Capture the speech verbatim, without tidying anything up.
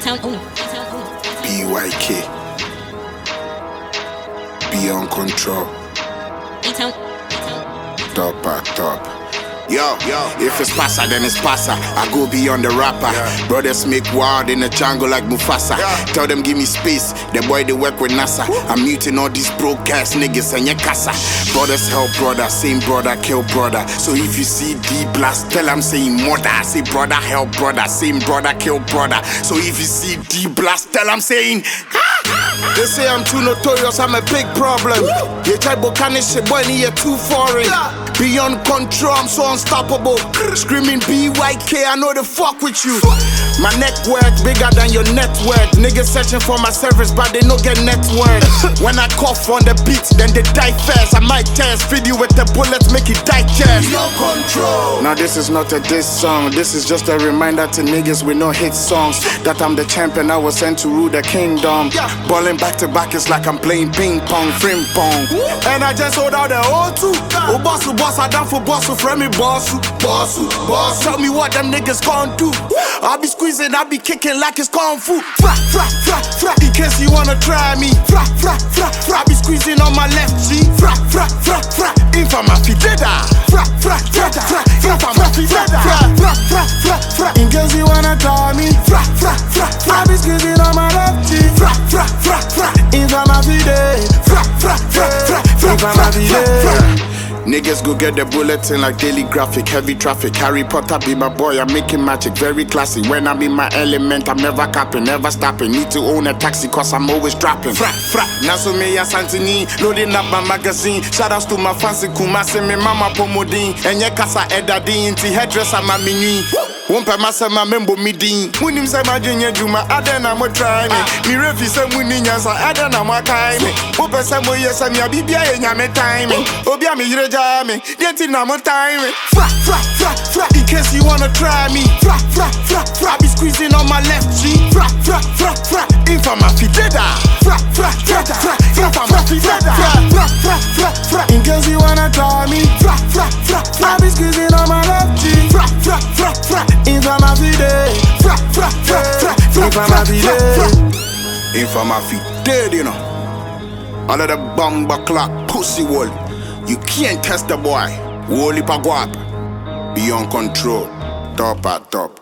B Y K. Beyond control. Top at top. Yo, yo, if it's passa, then it's passa. I go beyond the rapper. Yeah. Brothers make wild in the jungle like Mufasa. Yeah. Tell them give me space. The boy they work with NASA. Woo. I'm muting all these broke ass niggas and your casa. Brothers help brother, same brother kill brother. So if you see D blast, tell I'm saying mother. I say brother help brother, same brother kill brother. So if you see D blast, tell I'm saying. They say I'm too notorious, I'm a big problem. You try bocanish shit, boy, you're too foreign. Yeah. Beyond control, I'm so unstoppable. Screaming B Y K, I know the fuck with you. My network bigger than your network. Niggas searching for my service, but they no get network. When I cough on the beats, then they die fast. I might test, feed you with the bullets, make it digest. Beyond control. Now this is not a diss song. This is just a reminder to niggas with no hit songs that I'm the champion. I was sent to rule the kingdom. Balling back to back, it's like I'm playing ping pong, frim pong. And I just hold out the O two. Oh, boss, oh, boss, I down for boss, so friend me boss, boss, boss. Tell me what them niggas gon' do. I'll be squeezing, I'll be kicking like it's kung fu. Fra, fra, fra, fra. In case you wanna try me. Fra, fra, fra, fra. I be squeezing on my left G. Fra, fra, fra, fra. Infama fideda. Fra, fra, fra, fra. Infama fideda. Fra, fra, fra, fra, fra. In case you wanna try me. Fra, fra, fra, fra. I be squeezing on my left G. Fra, fra, fra, fra. Infama fideda. Fra, fra, fra, fra. Infama fideda. Niggas go get the bulletin like Daily Graphic, heavy traffic. Harry Potter be my boy, I'm making magic, very classy. When I'm in my element, I'm never capping, never stopping. Need to own a taxi cause I'm always dropping. Fra, fra, Naso Meya Santini, loading up my magazine. Shoutouts to my fancy Kumasi, me mama Pomodin. And ye kasa edadin, ti hairdresser ma minui. Wompa masa ma membo midin. Munim se ma junior juma, adena mo try me. Mi refi se muni nyansa, adena mo kai me. Wopa se mo yesa mi abibia ye nyame time. Obia mi yireja me, dienti na mo time. Fra, fra, fra, fra, in case you wanna try me. Fra, fra, fra, fra, be squeezing on my left G. Fra, fra, fra, fra, infama fideda. Fra, fra, fra, fra, infama fideda. Fra, fra, fra, fra, fra, in case you wanna try me. Fra, fra, fra, fra, be squeezing on my left G. Fra, fra, fra, fra. Infama fide, fra, fra, fra, fra, infama fide, infama fide, you know. All of the bomba clock, pussy wall. You can't test the boy. Wally Paguap. Beyond control. Top at top.